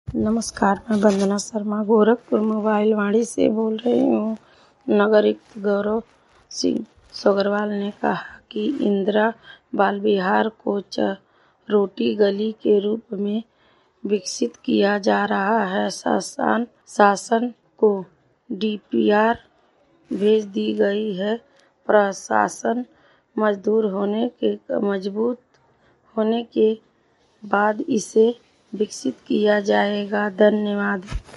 नमस्कार, मैं वंदना शर्मा गोरखपुर मोबाइल वाणी से बोल रही हूँ। नगर आयुक्त गौरव सिंह सोगरवाल ने कहा कि इंदिरा बाल विहार को रोटी गली के रूप में विकसित किया जा रहा है। शासन को डीपीआर भेज दी गई है। प्रशासन मजबूत होने के बाद इसे विकसित किया जाएगा। धन्यवाद।